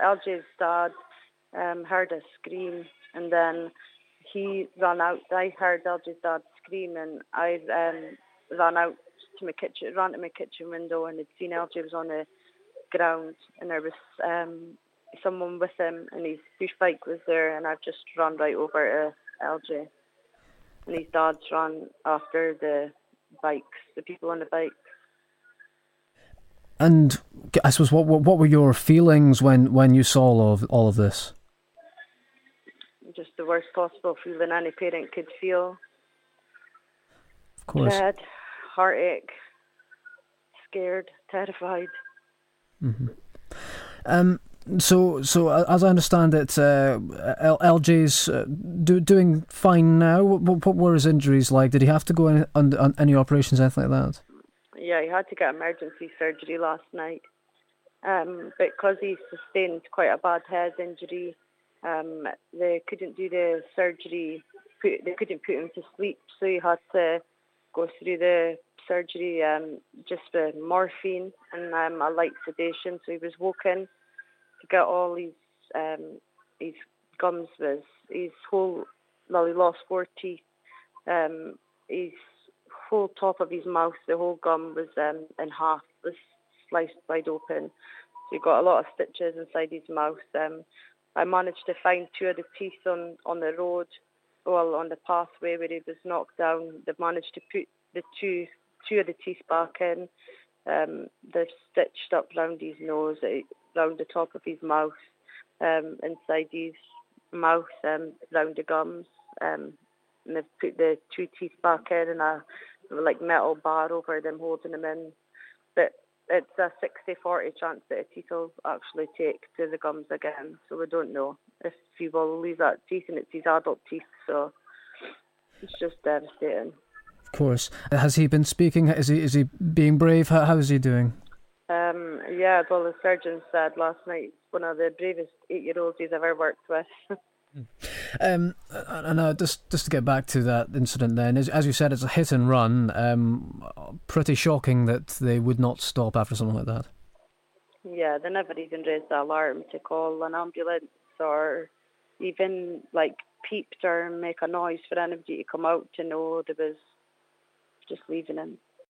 LJ's dad heard a scream, and then he ran out. I heard LJ's dad scream, and I ran out to ran to my kitchen window, and had seen LJ was on the ground, and there was someone with him, and his push bike was there, and I've just run right over to LJ, and his dad's run after the bikes, the people on the bike. And I suppose what were your feelings when you saw all of this? Just the worst possible feeling any parent could feel. Of course. Dread, heartache, scared, terrified. Mm-hmm. So as I understand it, LJ's doing fine now. What were his injuries like? Did he have to go on any operations, anything like that? Yeah, he had to get emergency surgery last night. Because he sustained quite a bad head injury, they couldn't do the surgery. They couldn't put him to sleep, so he had to go through the surgery just with morphine and a light sedation. So he was woken to get all his gums he lost 4 teeth. His whole top of his mouth, the whole gum was in half, was sliced wide open. So he got a lot of stitches inside his mouth. I managed to find 2 of the teeth on the road, on the pathway where he was knocked down. They've managed to put the two of the teeth back in. They're stitched up round his nose, round the top of his mouth, inside his mouth, round the gums. And they've put the 2 teeth back in and a metal bar over them, holding them in. But it's a 60-40 chance that a teeth will actually take to the gums again. So we don't know if he will lose that teeth, and it's his adult teeth. So it's just devastating. Of course. Has he been speaking? Is he being brave? How is he doing? Yeah, well, the surgeon said last night he's one of the bravest 8-year-olds he's ever worked with. And just to get back to that incident then, as you said, it's a hit and run. Pretty shocking that they would not stop after something like that. Yeah, they never even raised the alarm to call an ambulance or even peeped or make a noise for anybody to come out to know there was just leaving him.